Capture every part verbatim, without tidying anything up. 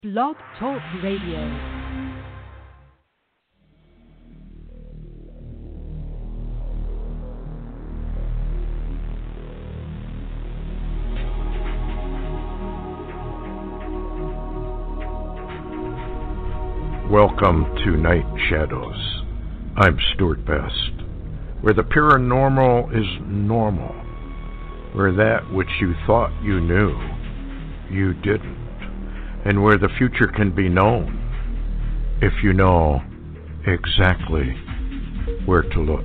Blog Talk Radio. Welcome to Night Shadows. I'm Stuart Best, where the paranormal is normal, where that which you thought you knew, you didn't, and where the future can be known if you know exactly where to look.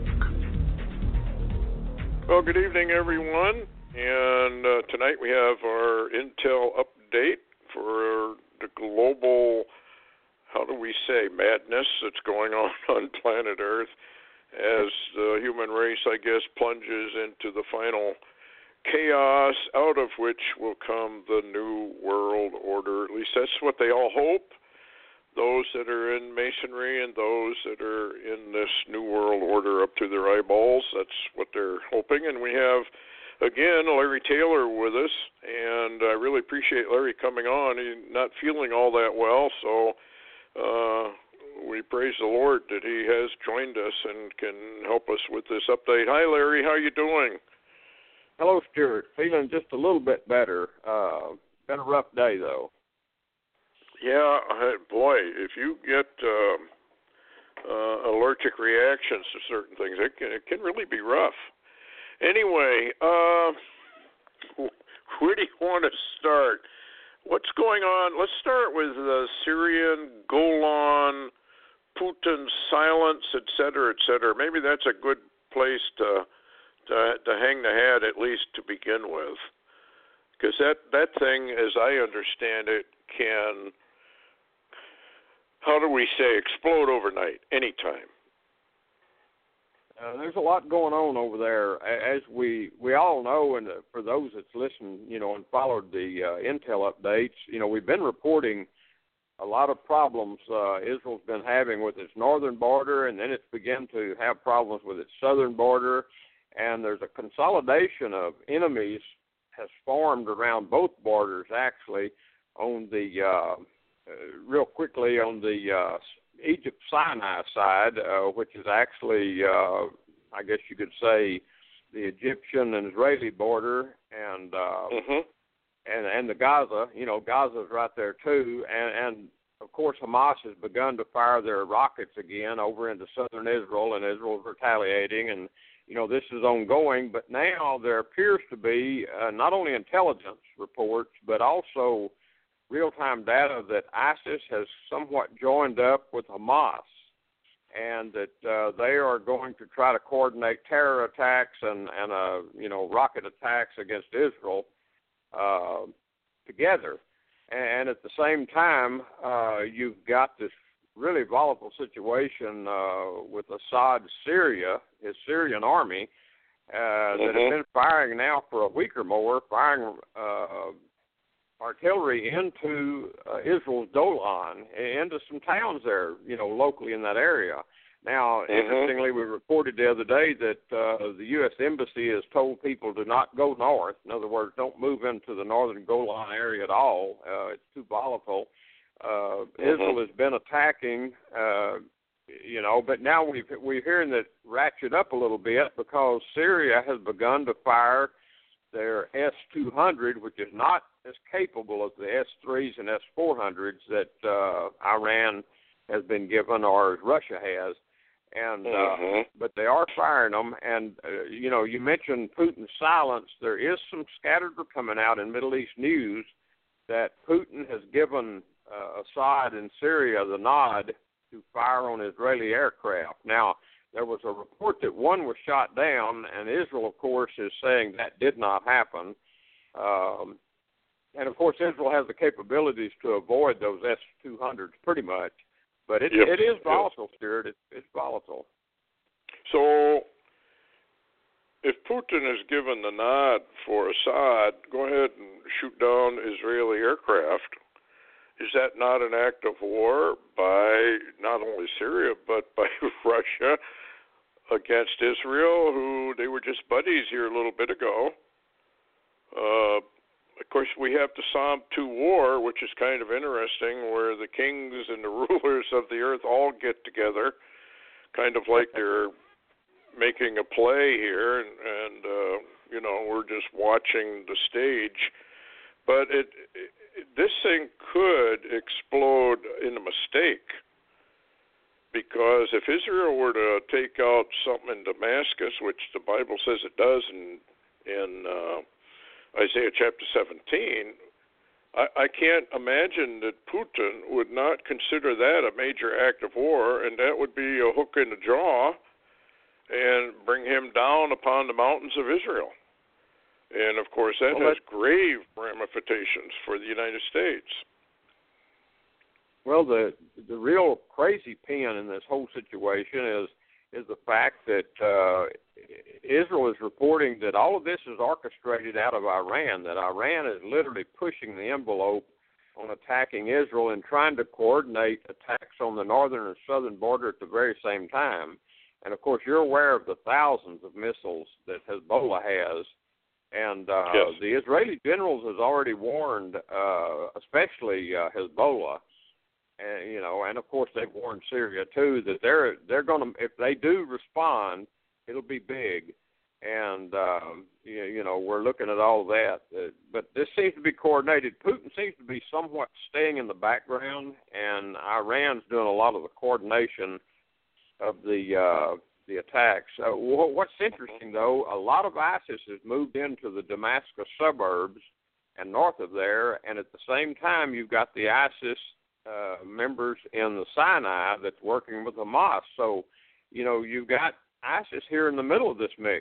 Well, good evening, everyone, and uh, tonight we have our intel update for the global, how do we say, madness that's going on on planet Earth as the human race, I guess, plunges into the final chaos, out of which will come the new world order. At least that's what they all hope. Those that are in Masonry and those that are in this new world order up to their eyeballs, that's what they're hoping. And we have, again, Larry Taylor with us, and I really appreciate Larry coming on. He's not feeling all that well, so uh, we praise the Lord that he has joined us and can help us with this update. Hi, Larry. How you doing? Hello, Stuart. Feeling just a little bit better. Uh, been a rough day, though. Yeah, boy, if you get uh, uh, allergic reactions to certain things, it can, it can really be rough. Anyway, uh, where do you want to start? What's going on? Let's start with the Syrian, Golan, Putin's silence, et cetera, et cetera. Maybe that's a good place to To, to hang the hat, at least to begin with, because that, that thing, as I understand it, can, how do we say, explode overnight, anytime. Uh, there's a lot going on over there, as we we all know, and for those that's listened, you know, and followed the uh, intel updates, you know, we've been reporting a lot of problems uh, Israel's been having with its northern border, and then it's begun to have problems with its southern border. And there's a consolidation of enemies has formed around both borders, actually, on the, uh, uh, real quickly, on the uh, Egypt-Sinai side, uh, which is actually, uh, I guess you could say, the Egyptian and Israeli border, and uh, mm-hmm. and and the Gaza. You know, Gaza's right there, too. And, and, of course, Hamas has begun to fire their rockets again over into southern Israel, and Israel's retaliating, and you know, this is ongoing, but now there appears to be uh, not only intelligence reports, but also real-time data that ISIS has somewhat joined up with Hamas, and that uh, they are going to try to coordinate terror attacks and, and uh, you know, rocket attacks against Israel uh, together. And at the same time, uh, you've got this really volatile situation uh, with Assad's Syria, his Syrian army, uh, mm-hmm. that has been firing now for a week or more, firing uh, artillery into uh, Israel's Golan, into some towns there, you know, locally in that area. Now, mm-hmm. interestingly, we reported the other day that uh, the U S Embassy has told people to not go north. In other words, don't move into the northern Golan area at all. Uh, it's too volatile. Uh, Israel has been attacking, uh, you know, but now we've, we're hearing that ratchet up a little bit because Syria has begun to fire their S two hundred, which is not as capable as the S threes and S four hundreds that uh, Iran has been given or as Russia has. And uh, mm-hmm. But they are firing them. And, uh, you know, you mentioned Putin's silence. There is some scatter coming out in Middle East news that Putin has given Uh, Assad in Syria the nod to fire on Israeli aircraft. Now, there was a report that one was shot down, and Israel, of course, is saying that did not happen. Um, and, of course, Israel has the capabilities to avoid those S two hundreds pretty much. But it, yep. it is volatile, yep. Stuart. It, it's volatile. So, if Putin has given the nod for Assad, go ahead and shoot down Israeli aircraft. Is that not an act of war by not only Syria, but by Russia against Israel, who they were just buddies here a little bit ago? Uh, of course, we have the Psalm two war, which is kind of interesting, where the kings and the rulers of the earth all get together, kind of like they're making a play here, and, and uh, you know, we're just watching the stage. But it, it this thing could explode in a mistake, because if Israel were to take out something in Damascus, which the Bible says it does in in uh, Isaiah chapter seventeen, I, I can't imagine that Putin would not consider that a major act of war, and that would be a hook in the jaw and bring him down upon the mountains of Israel. And, of course, that well, has grave ramifications for the United States. Well, the the real crazy pin in this whole situation is is the fact that uh, Israel is reporting that all of this is orchestrated out of Iran, that Iran is literally pushing the envelope on attacking Israel and trying to coordinate attacks on the northern and southern border at the very same time. And, of course, you're aware of the thousands of missiles that Hezbollah has. And uh, yes. the Israeli generals has already warned, uh, especially uh, Hezbollah, and you know, and of course they've warned Syria too, that they're they're going to, if they do respond, it'll be big. And um, you, you know, we're looking at all that. Uh, but this seems to be coordinated. Putin seems to be somewhat staying in the background, and Iran's doing a lot of the coordination of the. Uh, the attacks. Uh, what's interesting, though, a lot of ISIS has moved into the Damascus suburbs and north of there, and at the same time you've got the ISIS uh, members in the Sinai that's working with Hamas. So, you know, you've got ISIS here in the middle of this mix.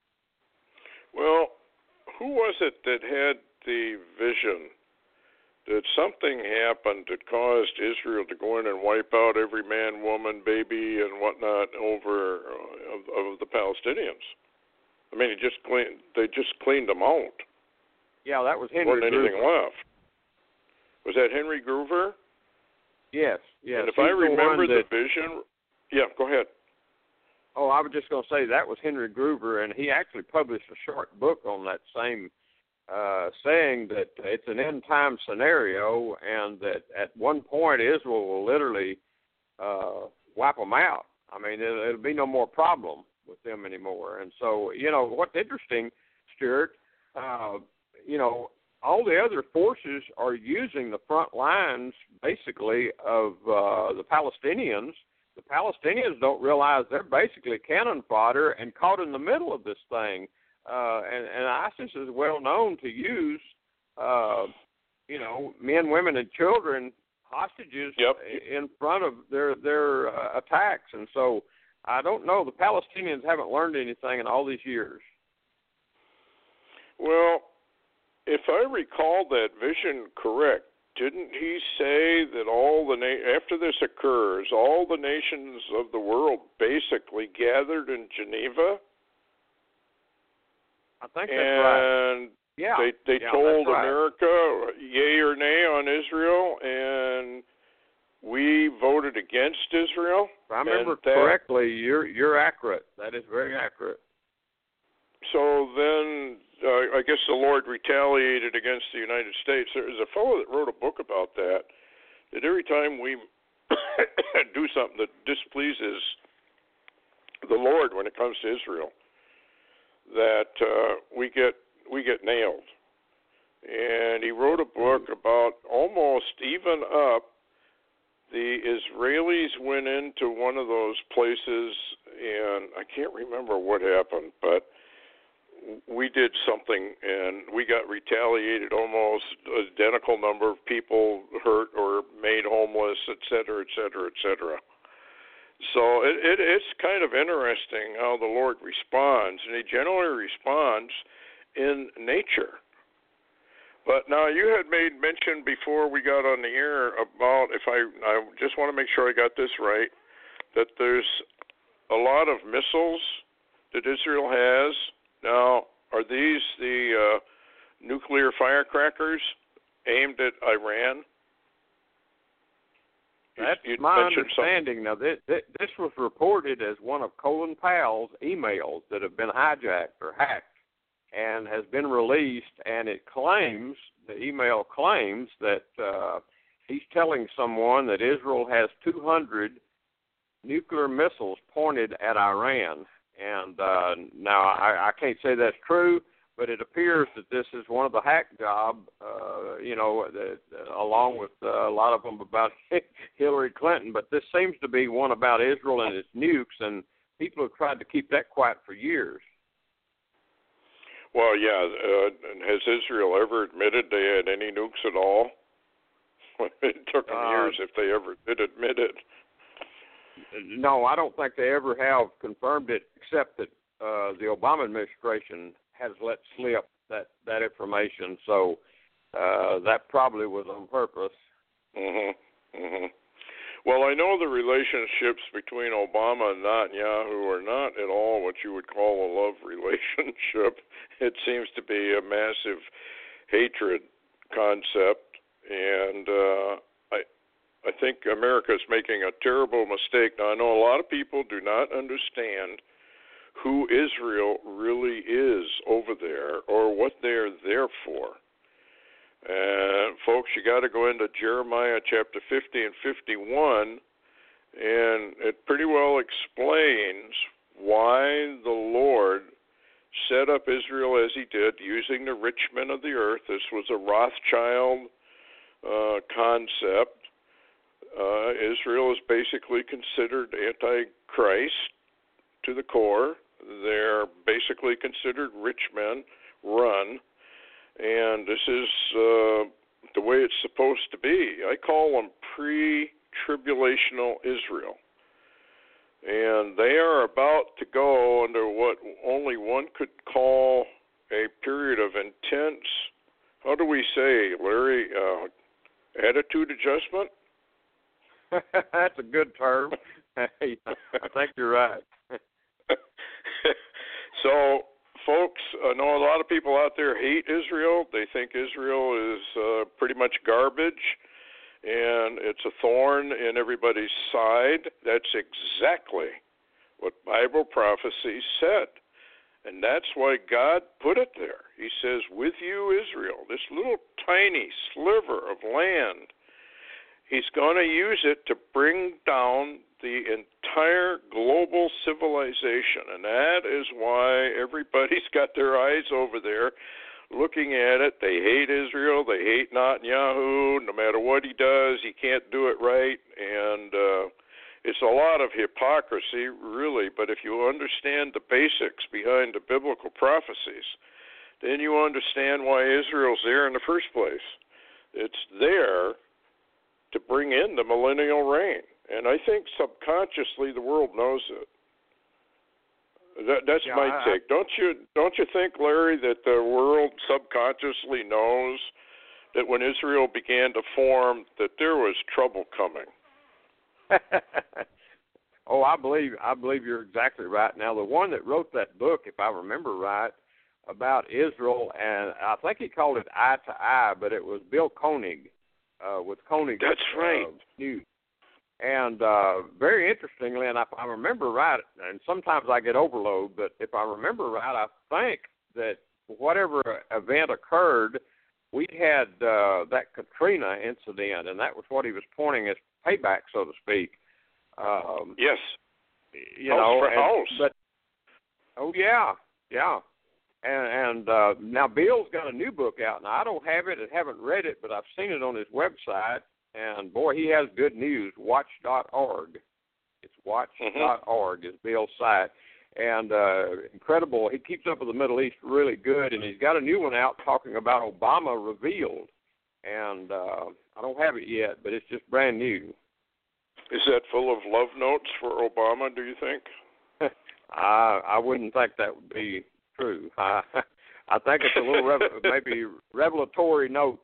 Well, who was it that had the vision that something happened that caused Israel to go in and wipe out every man, woman, baby, and whatnot over uh, of, of the Palestinians? I mean, he just cleaned, they just cleaned them out. Yeah, that was Henry There wasn't anything Gruver. left. Was that Henry Gruver? Yes, yes. And if He's I remember the, the vision, yeah, go ahead. Oh, I was just going to say that was Henry Gruver, and he actually published a short book on that same Uh, saying that it's an end-time scenario and that at one point Israel will literally uh, wipe them out. I mean, it'll, it'll be no more problem with them anymore. And so, you know, what's interesting, Stuart, uh, you know, all the other forces are using the front lines, basically, of uh, the Palestinians. The Palestinians don't realize they're basically cannon fodder and caught in the middle of this thing. Uh, and, and ISIS is well known to use, uh, you know, men, women, and children hostages yep. in front of their their uh, attacks. And so I don't know. The Palestinians haven't learned anything in all these years. Well, if I recall that vision correct, didn't he say that all the na- after this occurs, all the nations of the world basically gathered in Geneva? I think that's and right. Yeah. they they yeah, told right. America yay or nay on Israel, and we voted against Israel. If I remember that, correctly, you're you're accurate. That is very accurate. So then, uh, I guess the Lord retaliated against the United States. There's a fellow that wrote a book about that. That every time we do something that displeases the Lord when it comes to Israel, that uh, we get we get nailed. And he wrote a book about almost even up. The Israelis went into one of those places, and I can't remember what happened, but we did something, and we got retaliated. Almost identical number of people hurt or made homeless, et cetera, et cetera, et cetera. So it, it, it's kind of interesting how the Lord responds, and he generally responds in nature. But now you had made mention before we got on the air about, if I, I just want to make sure I got this right, that there's a lot of missiles that Israel has. Now, are these the uh, nuclear firecrackers aimed at Iran? That's you, you my something. understanding. Now, this, this was reported as one of Colin Powell's emails that have been hijacked or hacked. and has been released, and it claims, the email claims that uh, he's telling someone that Israel has two hundred nuclear missiles pointed at Iran. And uh, now I, I can't say that's true, but it appears that this is one of the hack job, uh, you know, that, uh, along with uh, a lot of them about Hillary Clinton. But this seems to be one about Israel and its nukes, and people have tried to keep that quiet for years. Well, yeah. Uh, has Israel ever admitted they had any nukes at all? It took them uh, years if they ever did admit it. No, I don't think they ever have confirmed it, except that uh, the Obama administration has let slip that, that information. So uh, that probably was on purpose. Mhm. Mhm. Well, I know the relationships between Obama and Netanyahu are not at all what you would call a love relationship. It seems to be a massive hatred concept, and uh, I I think America is making a terrible mistake. Now, I know a lot of people do not understand who Israel really is over there or what they're there for. And folks, you got to go into Jeremiah chapter fifty and fifty-one, and it pretty well explains why the Lord set up Israel as he did, using the rich men of the earth. This was a Rothschild uh, concept. Uh, Israel is basically considered anti-Christ to the core. They're basically considered rich men run. And this is uh, the way it's supposed to be. I call them pre-tribulational Israel. And they are about to go under what only one could call a period of intense, how do we say, Larry, uh, attitude adjustment? That's a good term. I think you're right. So, folks, I know a lot of people out there hate Israel. They think Israel is uh, pretty much garbage, and it's a thorn in everybody's side. That's exactly what Bible prophecy said. And that's why God put it there. He says, with you, Israel, this little tiny sliver of land, he's going to use it to bring down the entire global civilization. And that is why everybody's got their eyes over there looking at it. They hate Israel. They hate Netanyahu. No matter what he does, he can't do it right. And uh, it's a lot of hypocrisy, really. But if you understand the basics behind the biblical prophecies, then you understand why Israel's there in the first place. It's there to bring in the millennial reign. And I think subconsciously the world knows it. That, that's yeah, my I, take. Don't you don't you think, Larry, that the world subconsciously knows that when Israel began to form, that there was trouble coming? Oh, I believe I believe you're exactly right. Now, the one that wrote that book, if I remember right, about Israel, and I think he called it Eye to Eye, but it was Bill Koenig uh, with Koenig. That's right. Uh, News. And uh, very interestingly, and if I remember right, and sometimes I get overload, but if I remember right, I think that whatever event occurred, we had uh, that Katrina incident, and that was what he was pointing as payback, so to speak. Um, yes. You house know, for and, house. But, oh, yeah, yeah. And, and uh, now Bill's got a new book out. Now, I don't have it and haven't read it, but I've seen it on his website. And, boy, he has good news, watch dot org. It's watch dot org mm-hmm. is Bill's site. And uh, incredible. He keeps up with the Middle East really good. And he's got a new one out talking about Obama revealed. And uh, I don't have it yet, but it's just brand new. Is that full of love notes for Obama, do you think? I I wouldn't think that would be true. I, I think it's a little rev- maybe revelatory notes.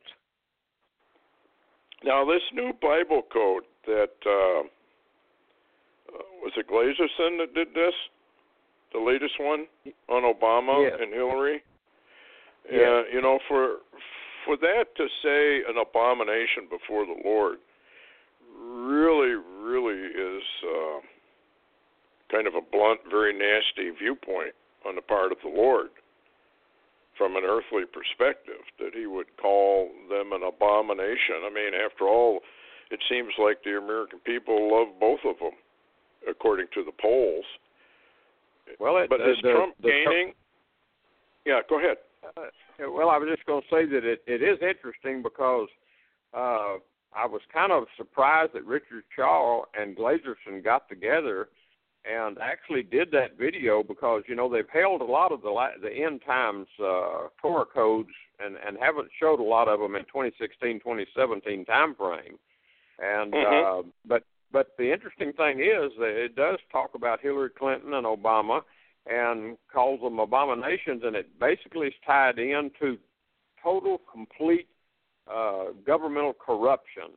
Now, this new Bible code that, uh, was it Glazerson that did this? The latest one on Obama yes. and Hillary? Yes. Uh, you know, for for that to say an abomination before the Lord really, really is uh, kind of a blunt, very nasty viewpoint on the part of the Lord. from an earthly perspective, that he would call them an abomination. I mean, after all, it seems like the American people love both of them, according to the polls. Well, it, but uh, is the, Trump the, gaining? Yeah, go ahead. Uh, well, I was just going to say that it, it is interesting because uh, I was kind of surprised that Richard Shaw and Glazerson got together and actually did that video because, you know, they've held a lot of the the end times uh, Torah codes and, and haven't showed a lot of them in twenty sixteen, twenty seventeen time frame. And mm-hmm. uh, but but the interesting thing is that it does talk about Hillary Clinton and Obama and calls them abominations, and it basically is tied into total, complete uh, governmental corruption.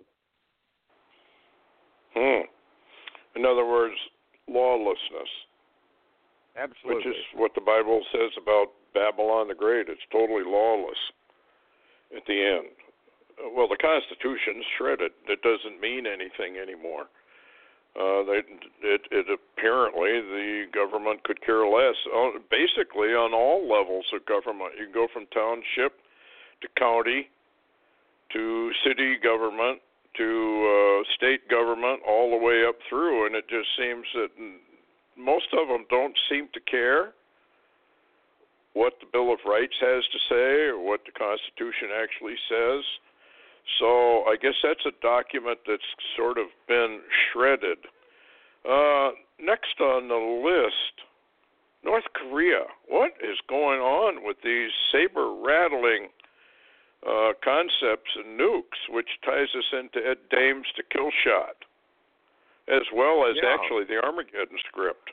Hmm. In other words, lawlessness. Absolutely. Which is what the Bible says about Babylon the Great. It's totally lawless at the end. Well, the Constitution's shredded. It doesn't mean anything anymore. Uh, they, it, it apparently the government could care less. Uh, basically, on all levels of government, you can go from township to county to city government to uh, state government, all the way up through, and it just seems that most of them don't seem to care what the Bill of Rights has to say or what the Constitution actually says. So I guess that's a document that's sort of been shredded. Uh, next on the list, North Korea. What is going on with these saber-rattling uh, concepts and nukes, which ties us into Ed Dames to kill shot, as well as yeah. actually the Armageddon script?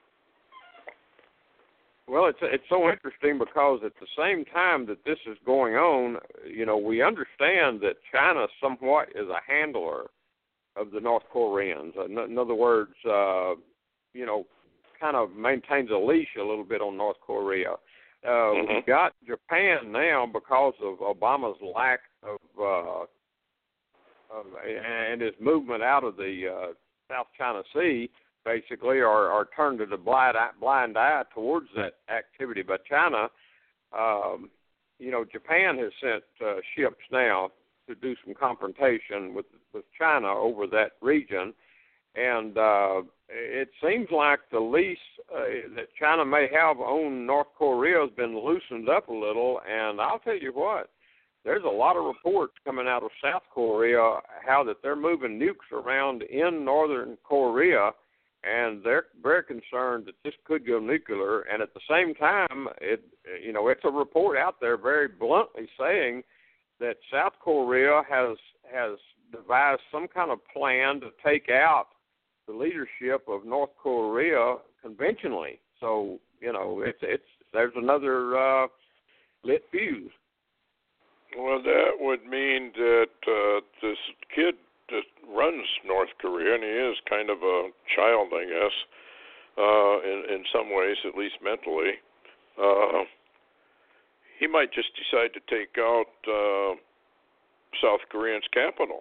Well, it's it's so interesting because at the same time that this is going on, you know, we understand that China somewhat is a handler of the North Koreans. In, in other words, uh, you know, kind of maintains a leash a little bit on North Korea. Uh, mm-hmm. We've got Japan now because of Obama's lack of, uh, of and his movement out of the uh, South China Sea. Basically, are, are turned to the blind eye, blind eye towards that activity by China. Um, you know, Japan has sent uh, ships now to do some confrontation with with China over that region, and uh, it seems like the lease uh, that China may have on North Korea has been loosened up a little. And I'll tell you what, there's a lot of reports coming out of South Korea how that they're moving nukes around in northern Korea. And they're very concerned that this could go nuclear. And at the same time, it you know it's a report out there very bluntly saying that South Korea has has devised some kind of plan to take out the leadership of North Korea conventionally. So you know it's it's there's another uh, lit fuse. Well, that would mean that uh, this kid that runs North Korea, and he is kind of a child, I guess, uh, in, in some ways, at least mentally. Uh, he might just decide to take out uh, South Korea's capital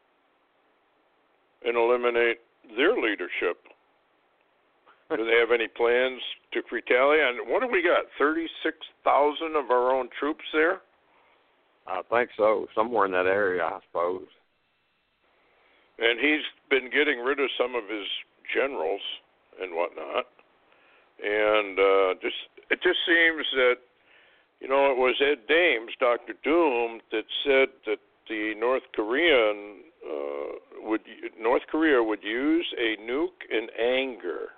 and eliminate their leadership. Do they have any plans to retaliate? And what do we got, thirty-six thousand of our own troops there? I think so, somewhere in that area, I suppose. And he's been getting rid of some of his generals and whatnot. And uh, just it just seems that, you know, it was Ed Dames, Doctor Doom, that said that the North Korean uh, would North Korea would use a nuke in anger.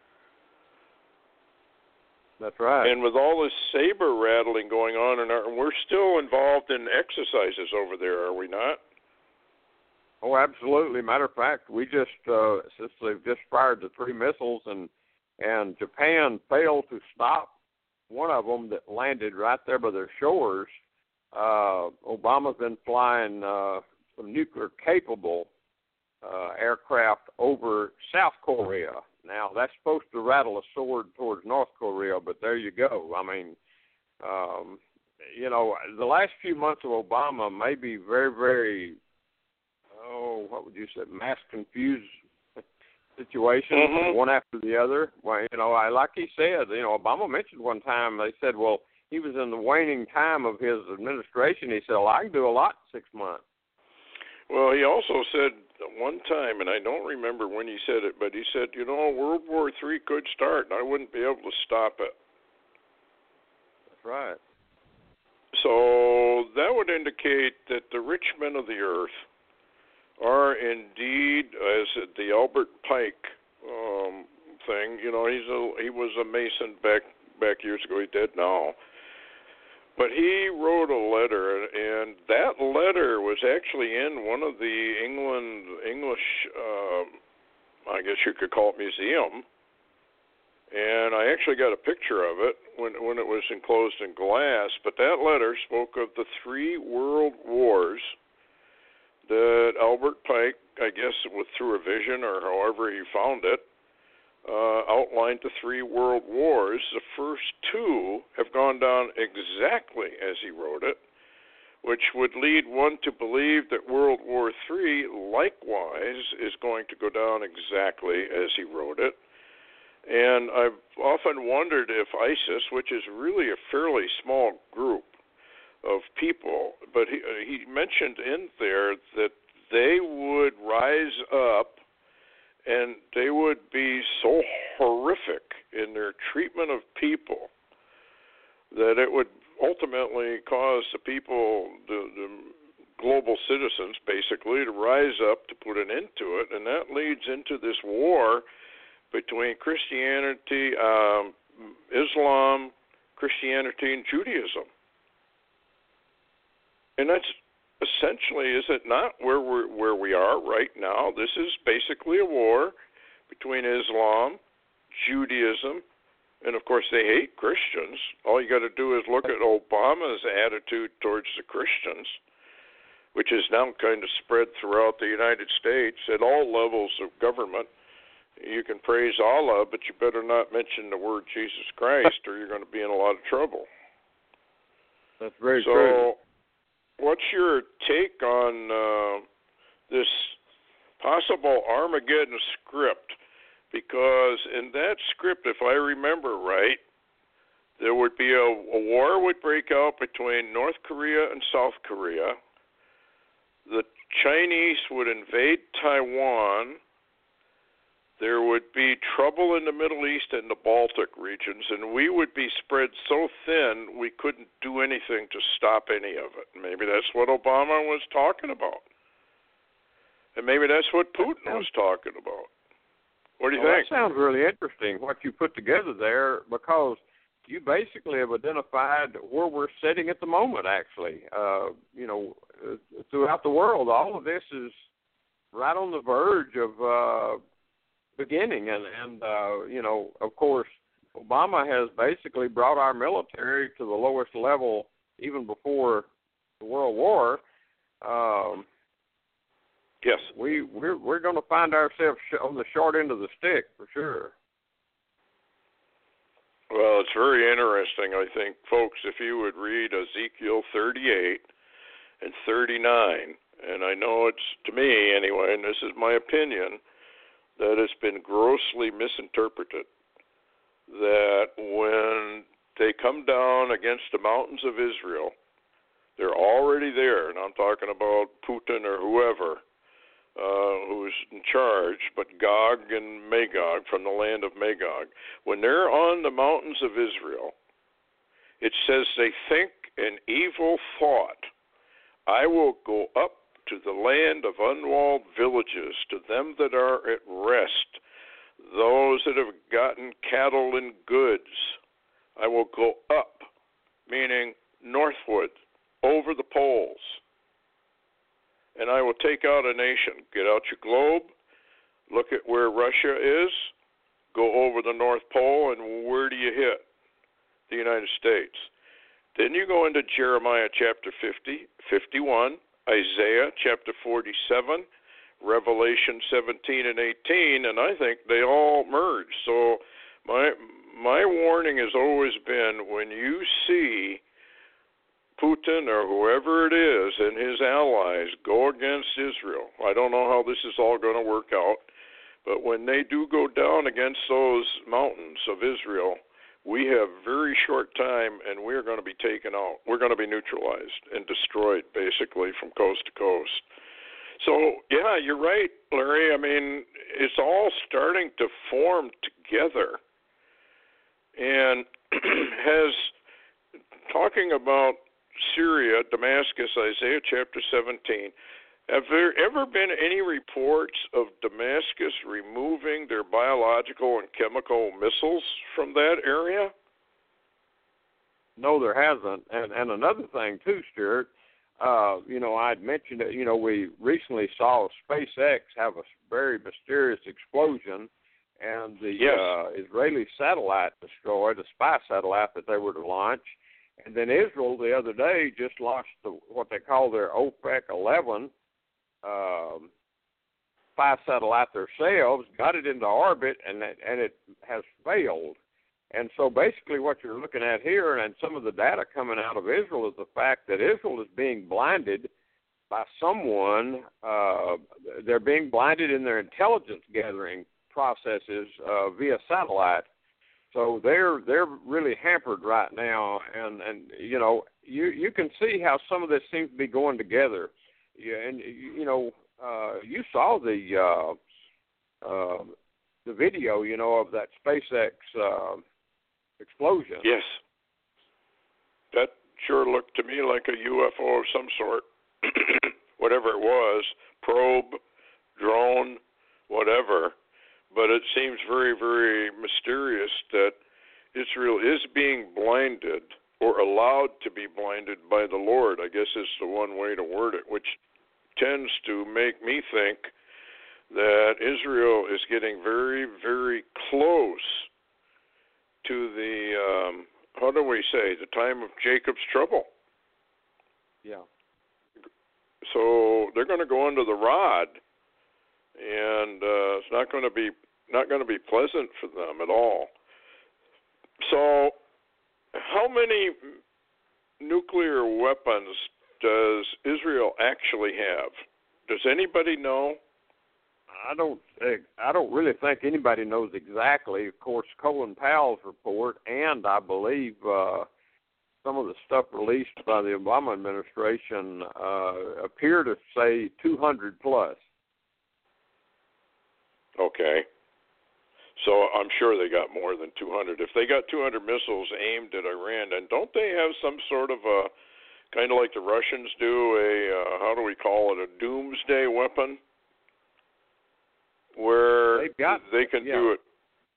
That's right. And with all this saber rattling going on, in our, we're still involved in exercises over there, are we not? Oh, absolutely. Matter of fact, we just, uh, since they've just fired the three missiles and and Japan failed to stop one of them that landed right there by their shores, uh, Obama's been flying uh, some nuclear-capable uh, aircraft over South Korea. Now, that's supposed to rattle a sword towards North Korea, but there you go. I mean, um, you know, the last few months of Obama may be very, very oh, what would you say, mass confused situation, mm-hmm. one after the other. Well, you know, I like he said, you know, Obama mentioned one time, they said, well, he was in the waning time of his administration. He said, well, I can do a lot in six months. Well, he also said one time, and I don't remember when he said it, but he said, you know, World War Three could start, and I wouldn't be able to stop it. That's right. So that would indicate that the rich men of the earth are indeed, as the Albert Pike um, thing, you know, he's a, he was a Mason back back years ago. He's dead now. But he wrote a letter, and that letter was actually in one of the England English, uh, I guess you could call it museum. And I actually got a picture of it when when it was enclosed in glass. But that letter spoke of the three world wars that Albert Pike, I guess with through a vision or however he found it, uh, outlined the three world wars. The first two have gone down exactly as he wrote it, which would lead one to believe that World War Three likewise is going to go down exactly as he wrote it. And I've often wondered if ISIS, which is really a fairly small group of people, but he, uh, he mentioned in there that they would rise up and they would be so horrific in their treatment of people that it would ultimately cause the people, the, the global citizens basically, to rise up to put an end to it. And that leads into this war between Christianity, um, Islam, Christianity, and Judaism. And that's essentially, is it not, where we're, where we are right now? This is basically a war between Islam, Judaism, and of course they hate Christians. All you got to do is look at Obama's attitude towards the Christians, which is now kind of spread throughout the United States at all levels of government. You can praise Allah, but you better not mention the word Jesus Christ or you're going to be in a lot of trouble. That's very so, true. What's your take on uh, this possible Armageddon script? Because in that script, if I remember right, there would be a, a war would break out between North Korea and South Korea. The Chinese would invade Taiwan. There would be trouble in the Middle East and the Baltic regions, and we would be spread so thin we couldn't do anything to stop any of it. Maybe that's what Obama was talking about. And maybe that's what Putin was talking about. What do you well, think? That sounds really interesting, what you put together there, because you basically have identified where we're sitting at the moment, actually. Uh, you know, throughout the world, all of this is right on the verge of uh, beginning. And, and uh, you know, of course, Obama has basically brought our military to the lowest level even before the World War. Um, yes. We, we're, we're going to find ourselves on the short end of the stick, for sure. Well, it's very interesting, I think, folks, if you would read Ezekiel thirty-eight and thirty-nine, and I know it's, to me anyway, and this is my opinion, that it's been grossly misinterpreted, that when they come down against the mountains of Israel, they're already there, and I'm talking about Putin or whoever, Uh, who's in charge, but Gog and Magog from the land of Magog. When they're on the mountains of Israel, it says they think an evil thought. I will go up to the land of unwalled villages, to them that are at rest, those that have gotten cattle and goods. I will go up, meaning northward, over the poles. And I will take out a nation. Get out your globe, look at where Russia is, go over the North Pole, and where do you hit? The United States. Then you go into Jeremiah chapter fifty, fifty-one, Isaiah chapter forty-seven, Revelation seventeen and eighteen, and I think they all merge. So my my warning has always been, when you see Putin or whoever it is and his allies go against Israel, I don't know how this is all going to work out, but when they do go down against those mountains of Israel, we have very short time, and we're going to be taken out. We're going to be neutralized and destroyed, basically, from coast to coast. So, yeah, you're right, Larry. I mean, it's all starting to form together. And has, talking about Syria, Damascus, Isaiah chapter seventeen, have there ever been any reports of Damascus removing their biological and chemical missiles from that area? No, there hasn't. And and another thing, too, Stuart, uh, you know, I'd mentioned that, you know, we recently saw SpaceX have a very mysterious explosion, and the yes. uh, Israeli satellite destroyed, a spy satellite that they were to launch. And then Israel the other day just launched the, what they call their OPEC eleven um, spy satellite themselves, got it into orbit, and it, and it has failed. And so basically what you're looking at here, and some of the data coming out of Israel, is the fact that Israel is being blinded by someone. Uh, they're being blinded in their intelligence gathering processes uh, via satellite. So they're they're really hampered right now, and, and you know you you can see how some of this seems to be going together. Yeah, and you know uh, you saw the uh, uh, the video, you know, of that SpaceX uh, explosion. Yes, that sure looked to me like a U F O of some sort, whatever it was, probe, drone, whatever. But it seems very, very mysterious that Israel is being blinded or allowed to be blinded by the Lord, I guess is the one way to word it, which tends to make me think that Israel is getting very, very close to the, um, how do we say, the time of Jacob's trouble. Yeah. So they're going to go under the rod, and uh, it's not going to be not going to be pleasant for them at all. So, how many nuclear weapons does Israel actually have? Does anybody know? I don't. I don't really think anybody knows exactly. Of course, Colin Powell's report, and I believe uh, some of the stuff released by the Obama administration uh, appear to say two hundred plus. Okay. So I'm sure they got more than two hundred. If they got two hundred missiles aimed at Iran, and don't they have some sort of a, kind of like the Russians do, a, uh, how do we call it, a doomsday weapon? Where got, they can yeah. do it.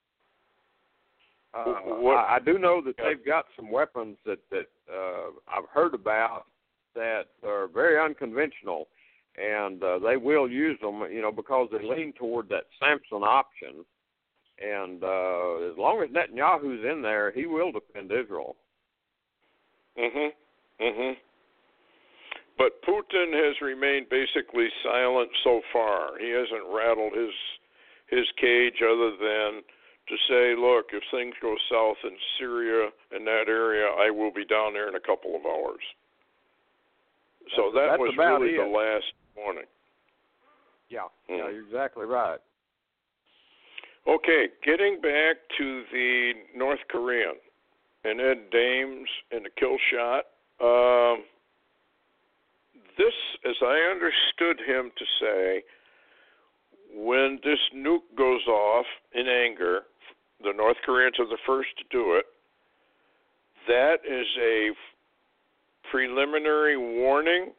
Uh, what, I, I do know that yeah. they've got some weapons that, that uh, I've heard about that are very unconventional, and uh, they will use them, you know, because they lean toward that Samson option. And uh, as long as Netanyahu's in there, he will defend Israel. Mhm. Mhm. But Putin has remained basically silent so far. He hasn't rattled his his cage other than to say, look, if things go south in Syria and that area, I will be down there in a couple of hours. So that's, that that's was about really it. the last warning. Yeah, mm. yeah, you're exactly right. Okay, getting back to the North Korean and Ed Dames and the kill shot. Um, this, as I understood him to say, when this nuke goes off in anger, the North Koreans are the first to do it. That is a preliminary warning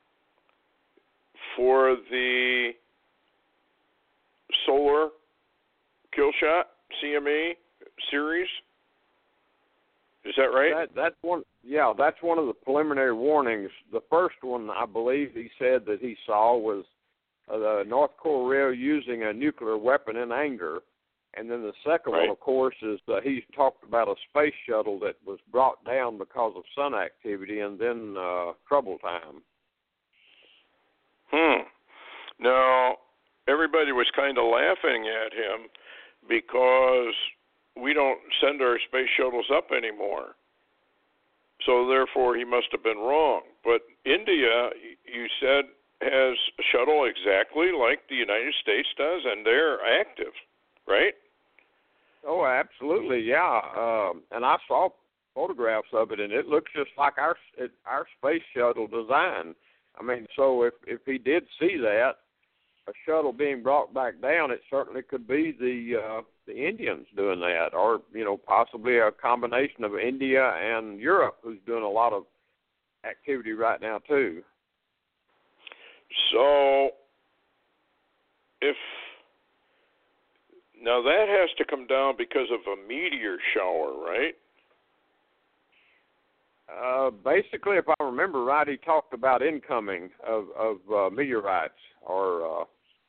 for the solar kill shot C M E series. Is that right? That, that's one. Yeah, that's one of the preliminary warnings. The first one, I believe, he said that he saw was uh, North Korea using a nuclear weapon in anger, and then the second right. one, of course, is uh, he talked about a space shuttle that was brought down because of sun activity, and then uh, trouble time. Hmm. Now, everybody was kind of laughing at him because we don't send our space shuttles up anymore. So therefore, he must have been wrong. But India, you said, has a shuttle exactly like the United States does, and they're active, right? Oh, absolutely, yeah. Um, and I saw photographs of it, and it looks just like our it, our space shuttle design. I mean, so if if he did see that, a shuttle being brought back down, it certainly could be the uh, the Indians doing that, or you know, possibly a combination of India and Europe, who's doing a lot of activity right now too. So, if now that has to come down because of a meteor shower, right? Uh, basically, if I remember right, he talked about incoming of, of uh, meteorites, or uh,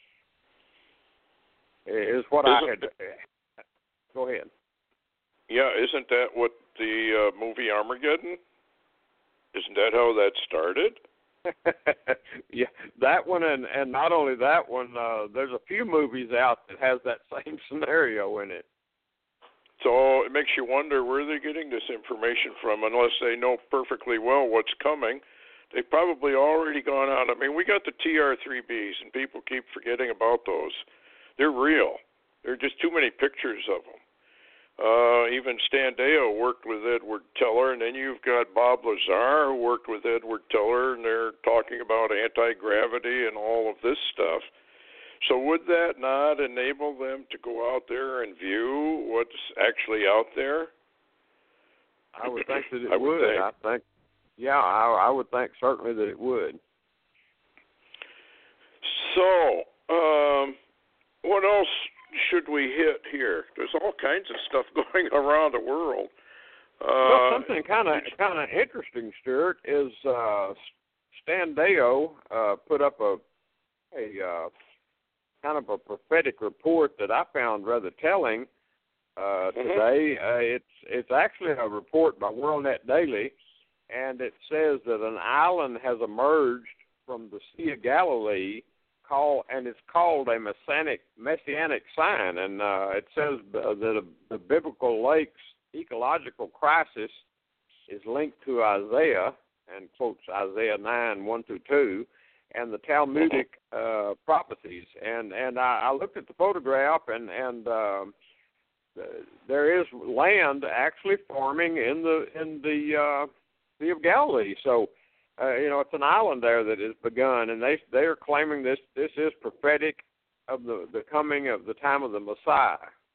is what isn't I had. Uh, go ahead. Yeah, isn't that what the uh, movie Armageddon? Isn't that how that started? Yeah, that one, and, and not only that one, uh, there's a few movies out that has that same scenario in it. So it makes you wonder where they're getting this information from, unless they know perfectly well what's coming. They've probably already gone out. I mean, we got the T R three Bs, and people keep forgetting about those. They're real. There are just too many pictures of them. Uh, even Stan Deyo worked with Edward Teller, and then you've got Bob Lazar, who worked with Edward Teller, and they're talking about anti-gravity and all of this stuff. So would that not enable them to go out there and view what's actually out there? I would think that it I would. would. Think. I think, yeah, I, I would think certainly that it would. So, um, what else should we hit here? There's all kinds of stuff going around the world. Uh, well, something kind of kind of interesting, Stuart, is uh, Stan Deyo uh, put up a a uh, kind of a prophetic report that I found rather telling uh, today. Mm-hmm. Uh, it's it's actually a report by WorldNet Daily, and it says that an island has emerged from the Sea of Galilee, call and it's called a messianic messianic sign, and uh, it says that the biblical lake's ecological crisis is linked to Isaiah, and quotes Isaiah nine one through two. And the Talmudic uh, prophecies, and and I, I looked at the photograph, and and uh, there is land actually forming in the in the uh, Sea of Galilee. So uh, you know, it's an island there that has begun, and they they are claiming this this is prophetic of the, the coming of the time of the Messiah.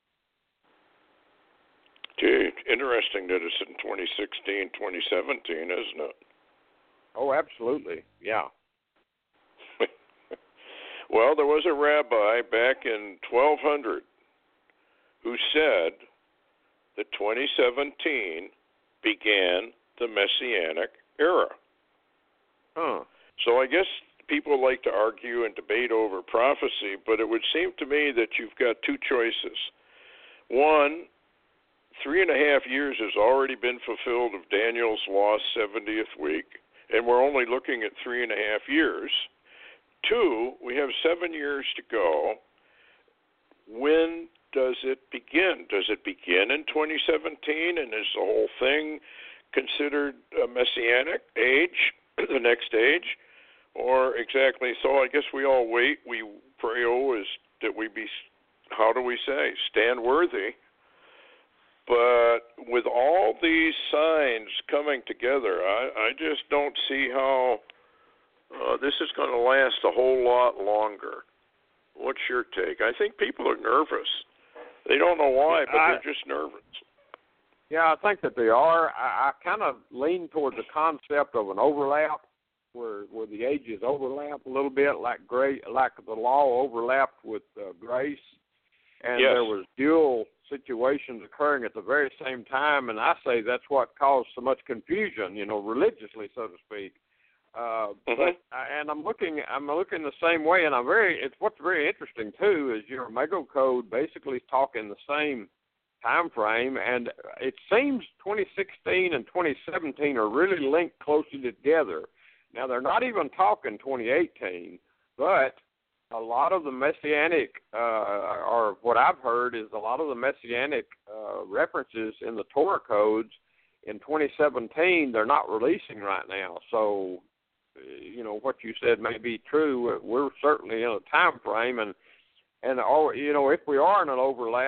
Gee, interesting that it's in twenty sixteen, twenty seventeen, isn't it? Oh, absolutely, yeah. Well, there was a rabbi back in twelve hundred who said that twenty seventeen began the Messianic era. Huh. So I guess people like to argue and debate over prophecy, but it would seem to me that you've got two choices. One, three and a half years has already been fulfilled of Daniel's lost seventieth week, and we're only looking at three and a half years. Two, we have seven years to go. When does it begin? Does it begin in twenty seventeen, and is the whole thing considered a messianic age, the next age? Or exactly, so I guess we all wait. We pray, oh, is that we be, how do we say, stand worthy. But with all these signs coming together, I, I just don't see how Uh, this is going to last a whole lot longer. What's your take? I think people are nervous. They don't know why, but I, they're just nervous. Yeah, I think that they are. I, I kind of lean towards the concept of an overlap, where where the ages overlap a little bit, like gray, like the law overlapped with uh, grace, and yes. there was dual situations occurring at the very same time. And I say that's what caused so much confusion, you know, religiously, so to speak. Uh, mm-hmm. But and I'm looking, I'm looking the same way, and I'm very. It's what's very interesting too is your Omega code basically is talking the same time frame, and it seems twenty sixteen and twenty seventeen are really linked closely together. Now they're not even talking twenty eighteen, but a lot of the messianic, uh, or what I've heard is a lot of the messianic uh, references in the Torah codes in twenty seventeen they're not releasing right now. So, you know, what you said may be true. We're certainly in a time frame, and and all, you know, if we are in an overlap,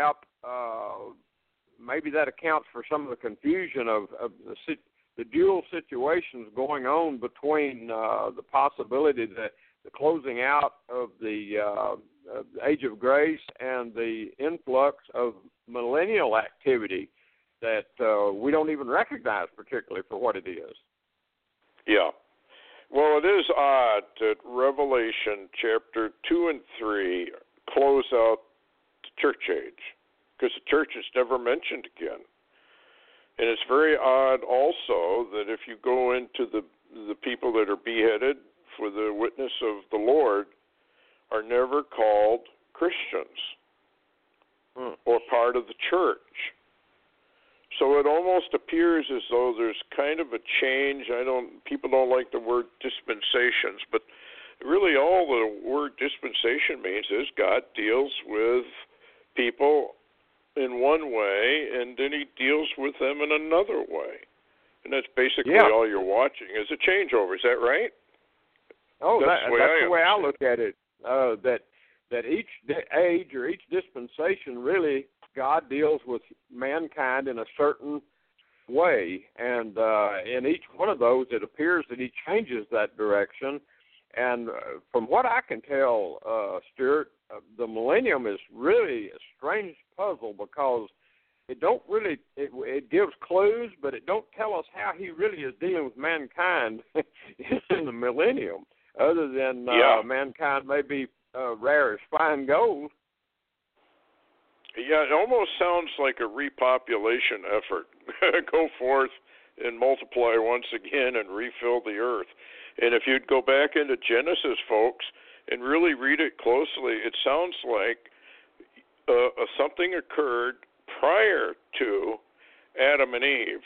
uh, maybe that accounts for some of the confusion of, of the, the dual situations going on between uh, the possibility that the closing out of the uh, uh, Age of Grace and the influx of millennial activity that uh, we don't even recognize particularly for what it is. Yeah. Well, it is odd that Revelation chapter two and three close out the church age, because the church is never mentioned again. And it's very odd also that if you go into the the people that are beheaded for the witness of the Lord are never called Christians hmm. or part of the church. So it almost appears as though there's kind of a change. I don't. People don't like the word dispensations, but really all the word dispensation means is God deals with people in one way, and then he deals with them in another way. And that's basically yeah. all you're watching is a changeover. Is that right? Oh, that's that, the way, that's I, the way I look at it. Uh, that that each age or each dispensation, really, God deals with mankind in a certain way, and uh, in each one of those, it appears that he changes that direction. And uh, from what I can tell, uh, Stuart, uh, the millennium is really a strange puzzle because it don't really it, it gives clues, but it don't tell us how he really is dealing with mankind in the millennium, other than uh, yeah. mankind may be uh, rare as fine gold. Yeah, it almost sounds like a repopulation effort. Go forth and multiply once again and refill the earth. And if you'd go back into Genesis, folks, and really read it closely, it sounds like uh, something occurred prior to Adam and Eve.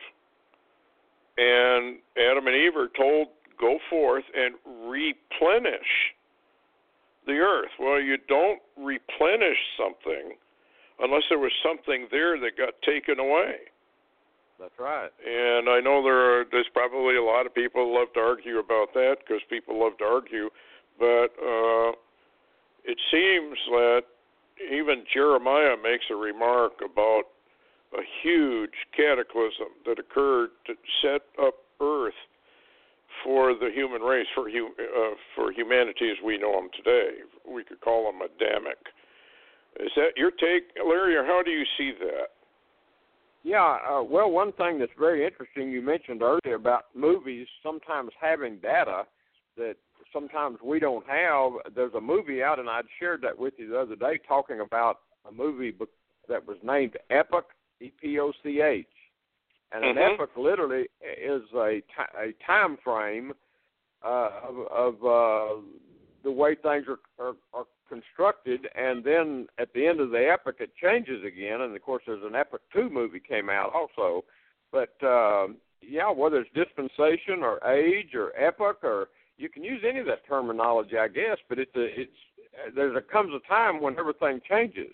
And Adam and Eve are told, go forth and replenish the earth. Well, you don't replenish something unless there was something there that got taken away. That's right. And I know there are, there's probably a lot of people who love to argue about that because people love to argue, but uh, it seems that even Jeremiah makes a remark about a huge cataclysm that occurred to set up earth for the human race, for hu- uh, for humanity as we know them today. We could call them Adamic. Is that your take, Larry, or how do you see that? Yeah, uh, well, one thing that's very interesting you mentioned earlier about movies sometimes having data that sometimes we don't have. There's a movie out, and I'd shared that with you the other day, talking about a movie that was named Epoch, E P O C H. And an mm-hmm. epoch literally is a, t- a time frame uh, of, of uh, the way things are, are, are constructed, and then at the end of the epoch it changes again. And of course, there's an Epoch two movie came out also. But uh, yeah, whether it's dispensation or age or epoch, or you can use any of that terminology, I guess. But it's a, it's there's a comes a time when everything changes.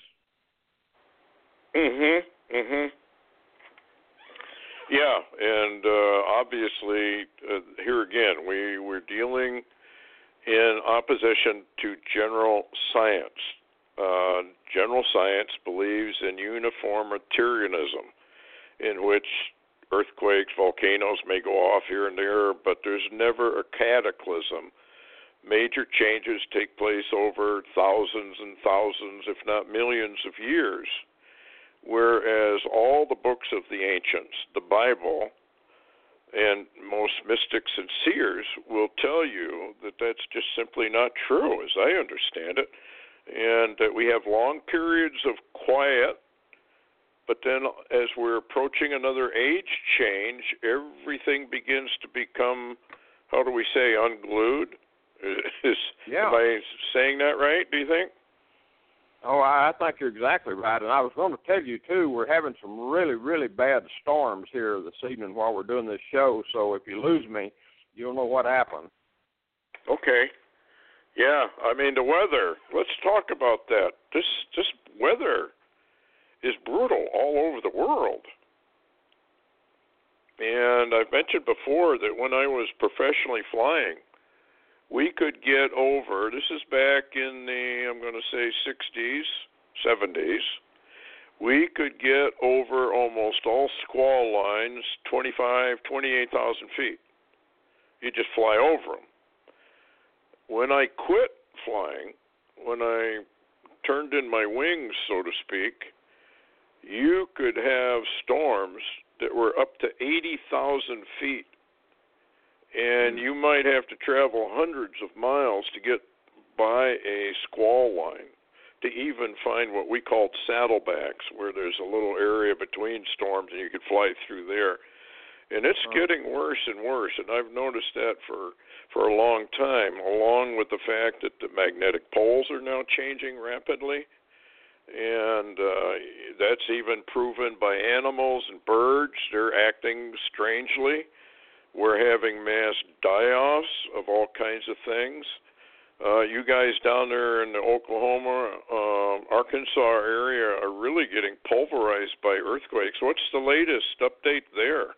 Mhm. Mhm. Yeah, and uh, obviously, uh, here again, we, we're dealing in opposition to general science. Uh, general science believes in uniformitarianism, in which earthquakes, volcanoes may go off here and there, but there's never a cataclysm. Major changes take place over thousands and thousands, if not millions of years. Whereas all the books of the ancients, the Bible, and most mystics and seers will tell you that that's just simply not true, as I understand it, and that we have long periods of quiet, but then as we're approaching another age change, everything begins to become, how do we say, unglued? Is, yeah. Am I saying that right, do you think? Oh, I think you're exactly right. And I was going to tell you, too, we're having some really, really bad storms here this evening while we're doing this show. So if you lose me, you'll know what happened. Okay. Yeah, I mean, the weather. Let's talk about that. This, this weather is brutal all over the world. And I've mentioned before that when I was professionally flying, we could get over, this is back in the, I'm going to say, sixties, seventies, we could get over almost all squall lines twenty-five, twenty-eight thousand feet. You just fly over them. When I quit flying, when I turned in my wings, so to speak, you could have storms that were up to eighty thousand feet, and you might have to travel hundreds of miles to get by a squall line to even find what we called saddlebacks, where there's a little area between storms and you could fly through there. And it's oh. getting worse and worse, and I've noticed that for, for a long time, along with the fact that the magnetic poles are now changing rapidly. And uh, that's even proven by animals and birds. They're acting strangely. We're having mass die-offs of all kinds of things. Uh, you guys down there in the Oklahoma, uh, Arkansas area are really getting pulverized by earthquakes. What's the latest update there?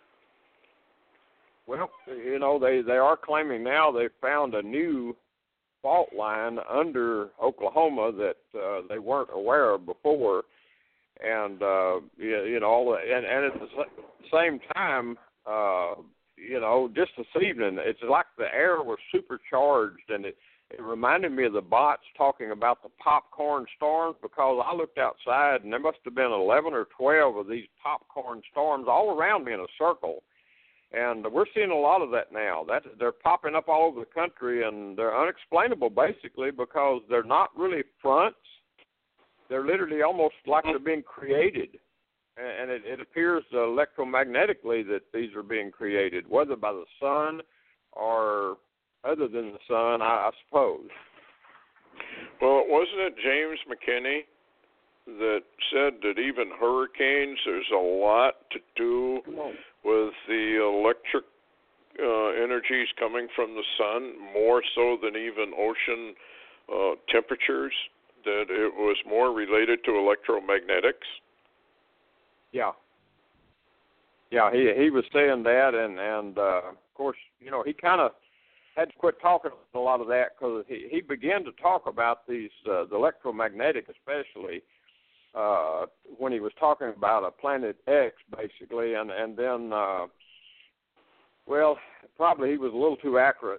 Well, you know, they, they are claiming now they've found a new fault line under Oklahoma that uh, they weren't aware of before. And, uh, you, you know, all the, and, and at the same time, uh, you know, just this evening, it's like the air was supercharged, and it, it reminded me of the bots talking about the popcorn storms, because I looked outside and there must have been eleven or twelve of these popcorn storms all around me in a circle. And we're seeing a lot of that now. That they're popping up all over the country, and they're unexplainable basically because they're not really fronts. They're literally almost like they're being created. And it, it appears electromagnetically that these are being created, whether by the sun or other than the sun, I, I suppose. Well, wasn't it James McKinney that said that even hurricanes, there's a lot to do with the electric uh, energies coming from the sun, more so than even ocean uh, temperatures, that it was more related to electromagnetics? Yeah. Yeah, he he was saying that, and, and uh, of course, you know, he kind of had to quit talking a lot of that because he, he began to talk about these, uh, the electromagnetic especially, uh, when he was talking about a Planet X, basically, and, and then, uh, well, probably he was a little too accurate.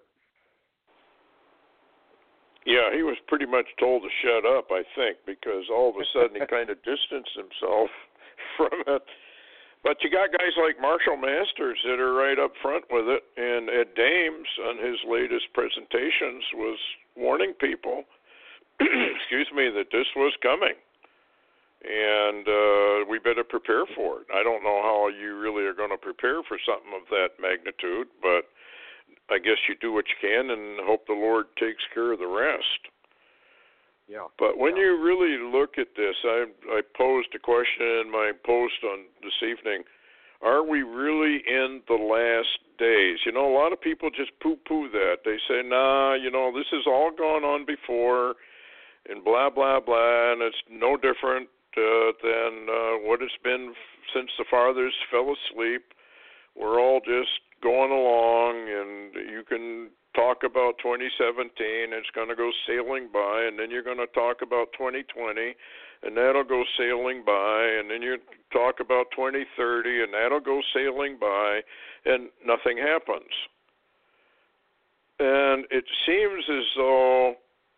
Yeah, he was pretty much told to shut up, I think, because all of a sudden he kind of distanced himself from it. But you got guys like Marshall Masters that are right up front with it, and Ed Dames on his latest presentations was warning people, excuse me, that this was coming, and uh, we better prepare for it. I don't know how you really are going to prepare for something of that magnitude, but I guess you do what you can and hope the Lord takes care of the rest. Yeah. But when yeah. you really look at this, I, I posed a question in my post on this evening. Are we really in the last days? You know, a lot of people just poo-poo that. They say, nah, you know, this has all gone on before and blah, blah, blah, and it's no different uh, than uh, what it's been since the fathers fell asleep. We're all just going along, and you can talk about twenty seventeen, it's going to go sailing by, and then you're going to talk about twenty twenty, and that'll go sailing by, and then you talk about twenty thirty, and that'll go sailing by, and nothing happens. And it seems as though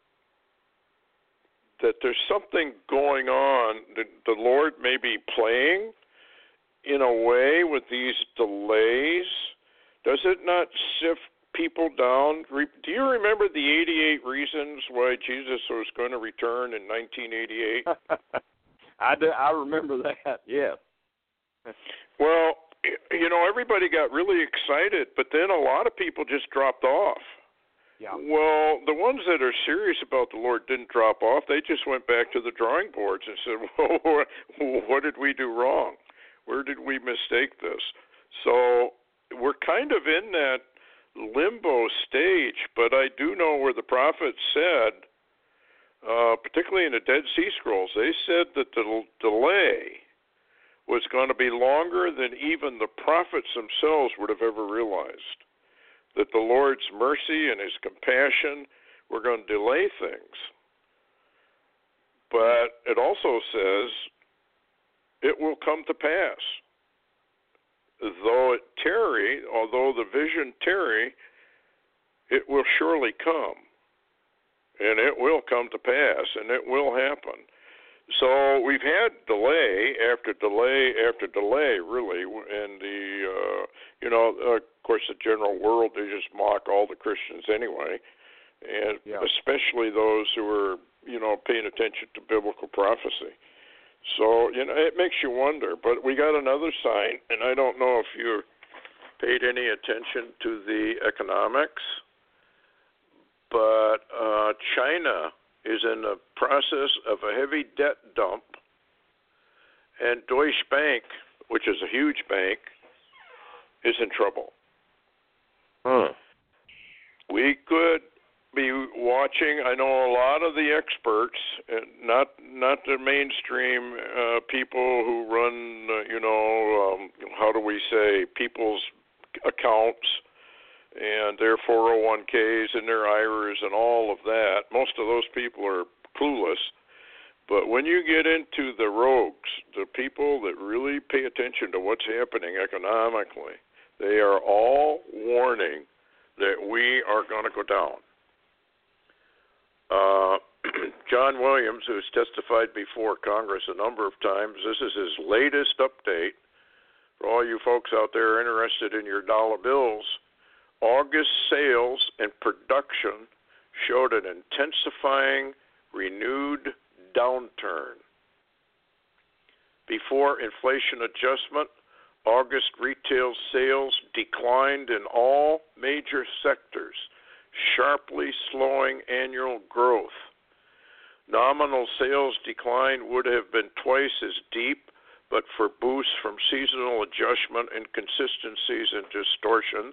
that there's something going on that the Lord may be playing in a way with these delays. Does it not sift people down? Do you remember the eighty-eight reasons why Jesus was going to return in nineteen eighty-eight? I, do, I remember that, yes. Well, you know, everybody got really excited, but then a lot of people just dropped off. Yeah. Well, the ones that are serious about the Lord didn't drop off. They just went back to the drawing boards and said, well, what did we do wrong? Where did we mistake this? So we're kind of in that limbo stage, but I do know where the prophets said, uh, particularly in the Dead Sea Scrolls, they said that the delay was going to be longer than even the prophets themselves would have ever realized, that the Lord's mercy and his compassion were going to delay things. But it also says it will come to pass. Though it tarry, although the vision tarry, it will surely come. And it will come to pass, and it will happen. So we've had delay after delay after delay, really, and the, uh, you know, uh, of course, the general world, they just mock all the Christians anyway, and yeah. especially those who are, you know, paying attention to biblical prophecy. So, you know, it makes you wonder. But we got another sign, and I don't know if you paid any attention to the economics, but uh, China is in the process of a heavy debt dump, and Deutsche Bank, which is a huge bank, is in trouble. Huh. We could be watching. I know a lot of the experts, not not the mainstream uh, people who run, uh, you know, um, how do we say, people's accounts and their four oh one k's and their I R As and all of that. Most of those people are clueless. But when you get into the rogues, the people that really pay attention to what's happening economically, they are all warning that we are going to go down. Uh, John Williams, who has testified before Congress a number of times, this is his latest update. For all you folks out there interested in your dollar bills, August sales and production showed an intensifying, renewed downturn. Before inflation adjustment, August retail sales declined in all major sectors, sharply slowing annual growth. Nominal sales decline would have been twice as deep, but for boosts from seasonal adjustment, inconsistencies, and distortions.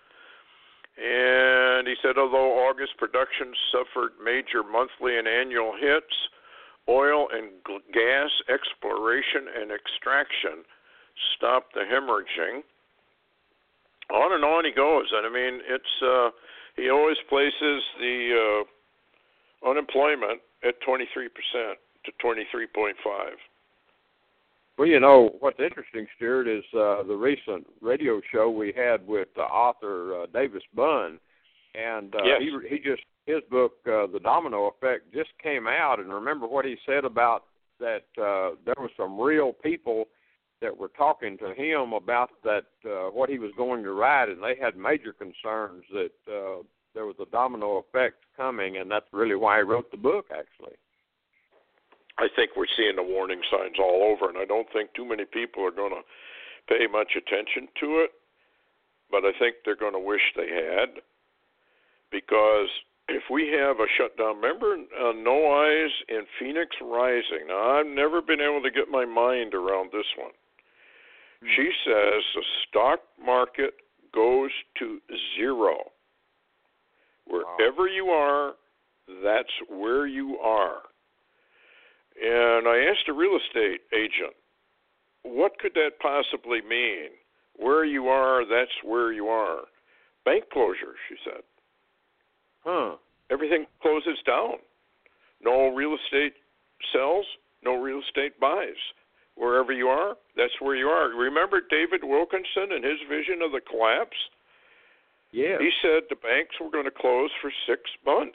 And he said, although August production suffered major monthly and annual hits, oil and gas exploration and extraction stopped the hemorrhaging. On and on he goes. And I mean, it's uh, he always places the uh, unemployment at twenty-three percent to twenty-three point five. Well, you know, what's interesting, Stuart, is uh, the recent radio show we had with the author uh, Davis Bunn, and uh, yes. he he just his book, uh, The Domino Effect, just came out, and remember what he said about that uh, there were some real people that were talking to him about that uh, what he was going to write, and they had major concerns that uh, there was a domino effect coming, and that's really why he wrote the book, actually. I think we're seeing the warning signs all over, and I don't think too many people are going to pay much attention to it, but I think they're going to wish they had, because if we have a shutdown, remember uh, No Eyes in Phoenix Rising. Now, I've never been able to get my mind around this one. Mm-hmm. She says the stock market goes to zero. Wherever wow. you are, that's where you are. And I asked a real estate agent, what could that possibly mean? Where you are, that's where you are. Bank closure, she said. Huh. Everything closes down. No real estate sells, no real estate buys. Wherever you are, that's where you are. Remember David Wilkinson and his vision of the collapse? Yeah. He said the banks were going to close for six months.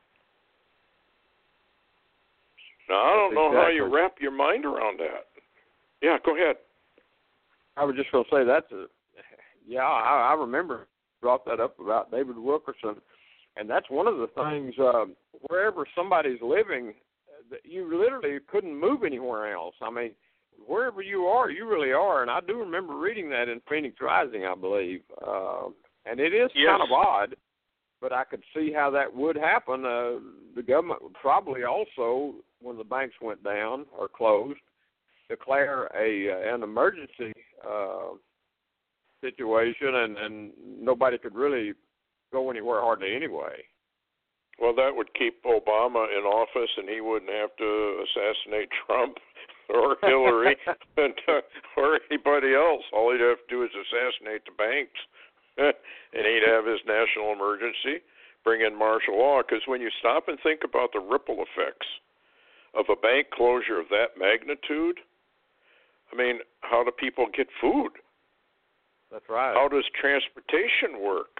Now, I don't That's know exactly. how you wrap your mind around that. Yeah, go ahead. I was just going to say that's a, yeah, I, I remember brought that up about David Wilkerson, and that's one of the things, uh, wherever somebody's living, you literally couldn't move anywhere else. I mean, wherever you are, you really are, and I do remember reading that in Phoenix Rising, I believe, uh, and it is yes. kind of odd, but I could see how that would happen. Uh, the government would probably also, when the banks went down or closed, declare a uh, an emergency uh, situation, and, and nobody could really go anywhere hardly anyway. Well, that would keep Obama in office, and he wouldn't have to assassinate Trump or Hillary and, uh, or anybody else. All he'd have to do is assassinate the banks, and he'd have his national emergency, bring in martial law. Because when you stop and think about the ripple effects of a bank closure of that magnitude, I mean, how do people get food? That's right. How does transportation work?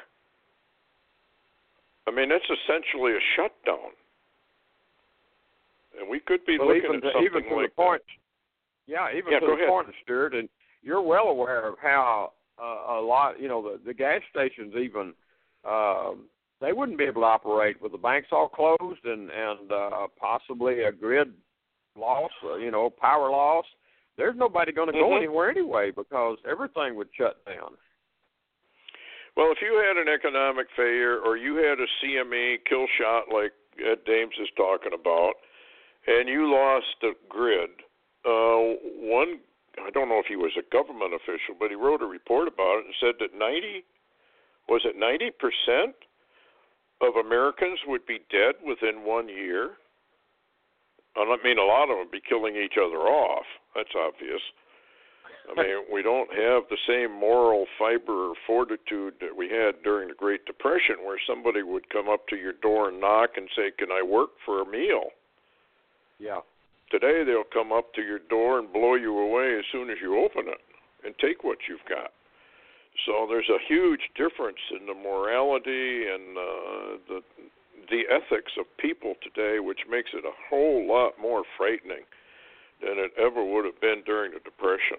I mean, that's essentially a shutdown. And we could be well, looking even at to, something even to like the point, that. Yeah, even yeah, to go the ahead. point, Stuart, and you're well aware of how uh, a lot, you know, the, the gas stations even, uh, they wouldn't be able to operate with the banks all closed and, and uh, possibly a grid loss, uh, you know, power loss. There's nobody going to mm-hmm. go anywhere anyway because everything would shut down. Well, if you had an economic failure or you had a C M E kill shot like Ed Dames is talking about, and you lost the grid, uh, one, I don't know if he was a government official, but he wrote a report about it and said that ninety, was it ninety percent of Americans would be dead within one year? I mean, a lot of them would be killing each other off. That's obvious. I mean, we don't have the same moral fiber or fortitude that we had during the Great Depression where somebody would come up to your door and knock and say, can I work for a meal? Yeah. Today they'll come up to your door and blow you away as soon as you open it and take what you've got. So there's a huge difference in the morality and uh, the the ethics of people today, which makes it a whole lot more frightening than it ever would have been during the Depression.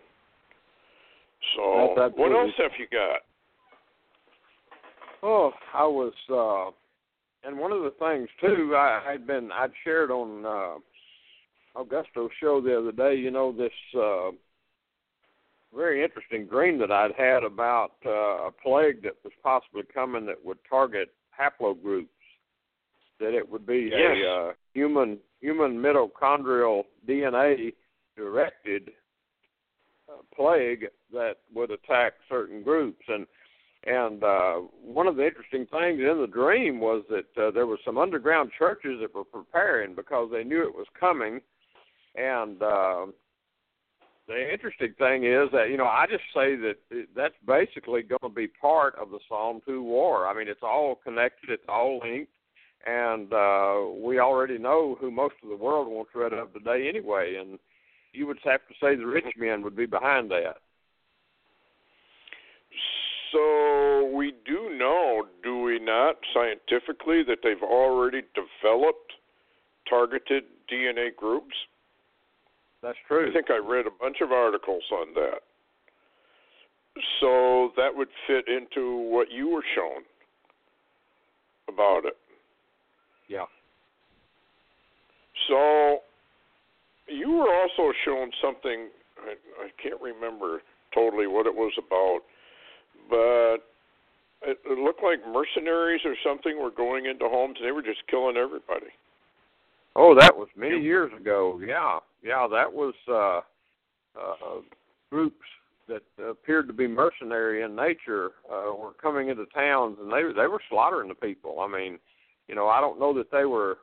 So what else have you got? Oh, I was, uh, and one of the things too, I, I'd been, I'd shared on uh, Augusto's show the other day. You know, this uh, very interesting dream that I'd had about uh, a plague that was possibly coming that would target haplogroups. That it would be yes. a uh, human human mitochondrial D N A directed uh, plague that would attack certain groups. And and uh, one of the interesting things in the dream was that uh, there were some underground churches that were preparing because they knew it was coming. And uh, the interesting thing is that, you know, I just say that that's basically going to be part of the Psalm two war. I mean, it's all connected. It's all linked. And uh, we already know who most of the world wants rid of today anyway. And you would have to say the rich men would be behind that. So we do know, do we not, scientifically, that they've already developed targeted D N A groups? That's true. I think I read a bunch of articles on that. So that would fit into what you were shown about it. Yeah. So you were also shown something, I, I can't remember totally what it was about, but it, it looked like mercenaries or something were going into homes and they were just killing everybody. Oh, that was many years ago. Yeah, yeah, that was uh, uh, groups that appeared to be mercenary in nature uh, were coming into towns and they they were slaughtering the people. I mean, you know, I don't know that they were.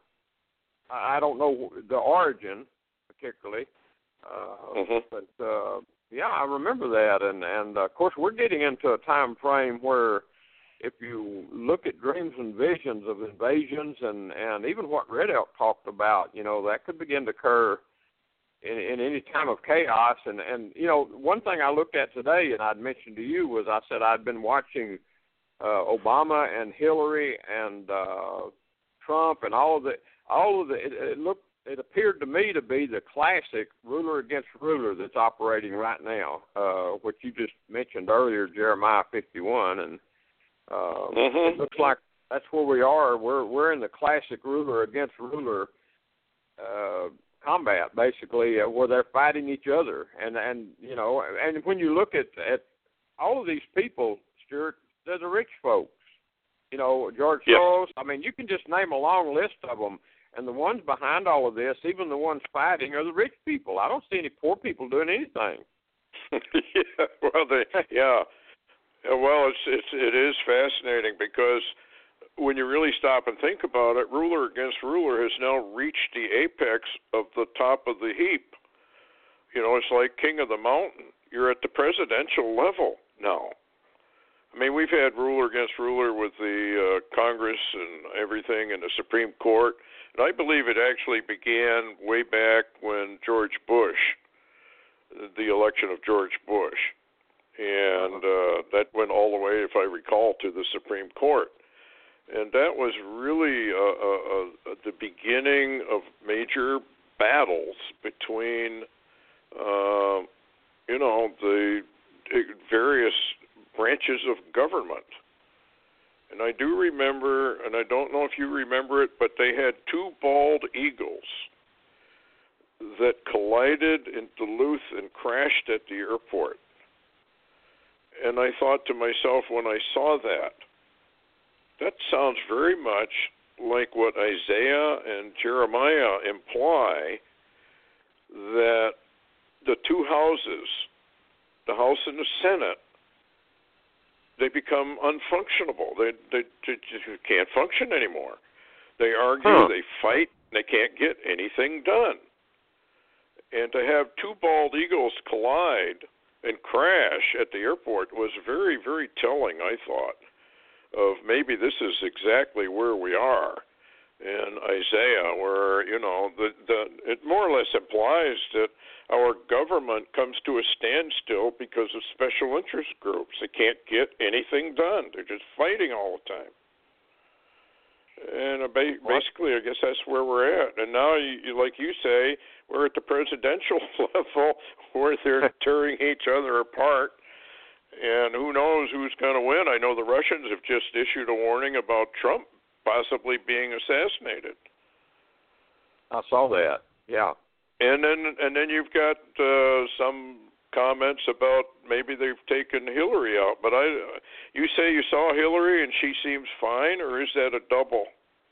I don't know the origin particularly, uh, mm-hmm. but uh, yeah, I remember that. And and uh, of course, we're getting into a time frame where, if you look at dreams and visions of invasions and, and even what Red Elk talked about, you know, that could begin to occur in, in any time of chaos. And, and, you know, one thing I looked at today, and I'd mentioned to you, was I said I'd been watching uh, Obama and Hillary and uh, Trump and all of the, all of the, it, it looked, it appeared to me to be the classic ruler against ruler that's operating right now, uh, which you just mentioned earlier, Jeremiah fifty-one, and Uh, mm-hmm. It looks like that's where we are. We're we're in the classic ruler against ruler uh, combat, basically, uh, where they're fighting each other. And and you know, and when you look at at all of these people, Stuart, they're the rich folks. You know, George yes. Soros. I mean, you can just name a long list of them. And the ones behind all of this, even the ones fighting, are the rich people. I don't see any poor people doing anything. yeah, well, they, yeah. Well, it's it's it is fascinating because when you really stop and think about it, ruler against ruler has now reached the apex of the top of the heap. You know, it's like king of the mountain. You're at the presidential level now. I mean, we've had ruler against ruler with the uh, Congress and everything and the Supreme Court, and I believe it actually began way back when George Bush, the election of George Bush. And uh, that went all the way, if I recall, to the Supreme Court. And that was really uh, uh, uh, the beginning of major battles between, uh, you know, the various branches of government. And I do remember, and I don't know if you remember it, but they had two bald eagles that collided in Duluth and crashed at the airport. And I thought to myself when I saw that, that sounds very much like what Isaiah and Jeremiah imply, that the two houses, the House and the Senate, they become unfunctionable. They, they, they just can't function anymore. They argue, huh. they fight, they can't get anything done. And to have two bald eagles collide and crash at the airport was very, very telling, I thought, of maybe this is exactly where we are in Isaiah, where, you know, the, the it more or less implies that our government comes to a standstill because of special interest groups. They can't get anything done. They're just fighting all the time. And basically, I guess that's where we're at. And now, you, like you say, we're at the presidential level where they're tearing each other apart. And who knows who's going to win? I know the Russians have just issued a warning about Trump possibly being assassinated. I saw that, yeah. And then and then you've got uh, some comments about maybe they've taken Hillary out. But I, you say you saw Hillary and she seems fine, or is that a double?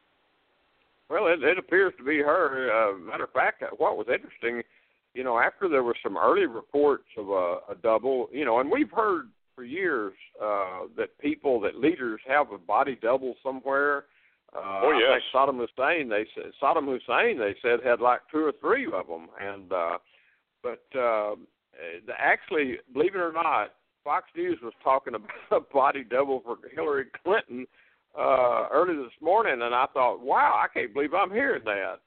Well, it, it appears to be her. Uh, matter of fact, what was interesting, you know, after there were some early reports of a, a double, you know, and we've heard for years uh, that people, that leaders have a body double somewhere. Uh, oh, yes. I think Saddam Hussein, they said, Saddam Hussein, they said, had like two or three of them. And, uh, but uh, actually, believe it or not, Fox News was talking about a body double for Hillary Clinton uh, early this morning, and I thought, wow, I can't believe I'm hearing that.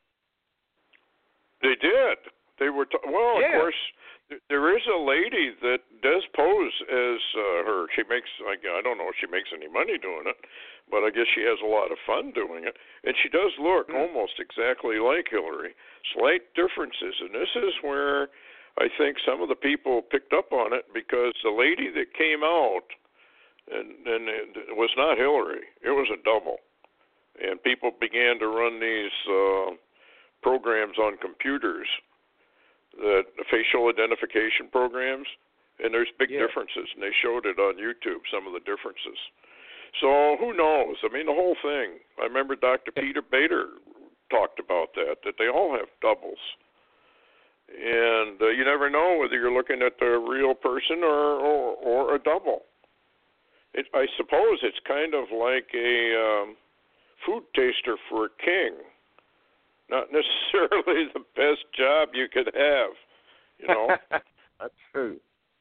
They did. They were, t- well, yeah. of course, th- there is a lady that does pose as uh, her. She makes, I, I don't know if she makes any money doing it, but I guess she has a lot of fun doing it. And she does look mm. almost exactly like Hillary. Slight differences. And this is where I think some of the people picked up on it, because the lady that came out, and, and it was not Hillary, it was a double. And people began to run these uh, programs on computers, the facial identification programs, and there's big yeah. differences, and they showed it on YouTube, some of the differences. So who knows? I mean, the whole thing. I remember Doctor Peter Bader talked about that, that they all have doubles. And uh, you never know whether you're looking at the real person or, or, or a double. It, I suppose it's kind of like a um, food taster for a king. Not necessarily the best job you could have, you know. That's true.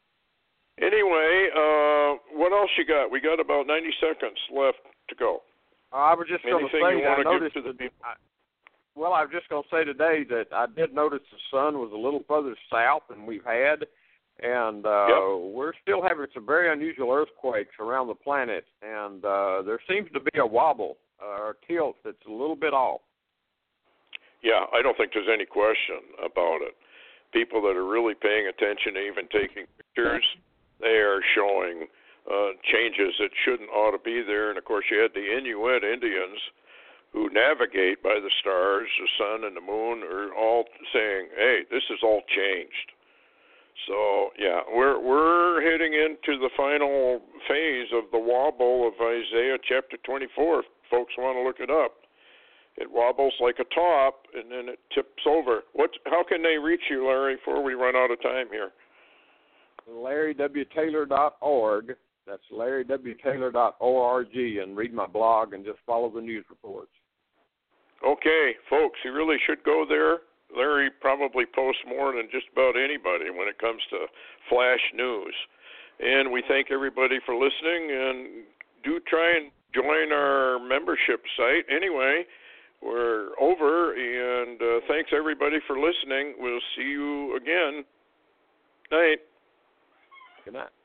Anyway, uh, what else you got? We got about ninety seconds left to go. Uh, I was just going to say, you I give noticed to the people? I, well, I was just going to say today that I did notice the sun was a little further south than we've had, and uh, yep. we're still having some very unusual earthquakes around the planet, and uh, there seems to be a wobble uh, or tilt that's a little bit off. Yeah, I don't think there's any question about it. People that are really paying attention, even taking pictures, they are showing uh, changes that shouldn't ought to be there. And, of course, you had the Inuit Indians who navigate by the stars, the sun, and the moon are all saying, hey, this is all changed. So, yeah, we're we're heading into the final phase of the wobble of Isaiah chapter twenty-four. If folks want to look it up. It wobbles like a top, and then it tips over. What? How can they reach you, Larry, before we run out of time here? Larry W Taylor dot org. That's Larry W Taylor dot org, and read my blog and just follow the news reports. Okay, folks, you really should go there. Larry probably posts more than just about anybody when it comes to flash news. And we thank everybody for listening, and do try and join our membership site. Anyway, we're over, and uh, thanks everybody for listening. We'll see you again. Night. Good night.